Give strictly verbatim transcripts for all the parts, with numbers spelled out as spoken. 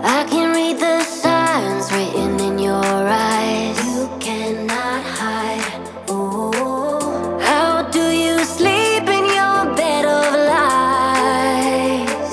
I can read the signs written in your eyes. You cannot hide. Ooh. How do you sleep in your bed of lies?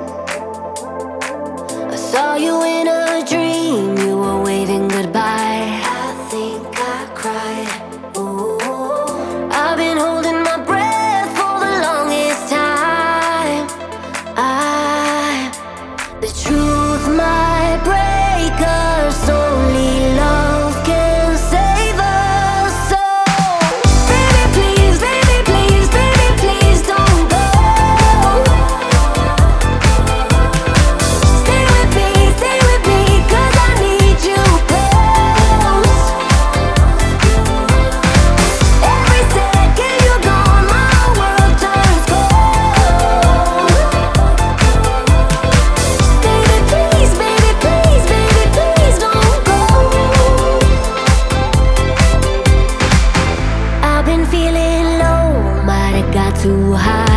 I saw you in a dream. You were waving goodbye. I think I cried. Ooh. I've been holding my breath for the longest time. I, the truth might break us, only love can save us. So, baby, please, baby, please, baby, please don't go. Stay with me, stay with me, 'cause I need you close. Every second you're gone, my world turns cold. Baby, please, baby, please, baby, please don't go. I've been feeling low, might have got too high.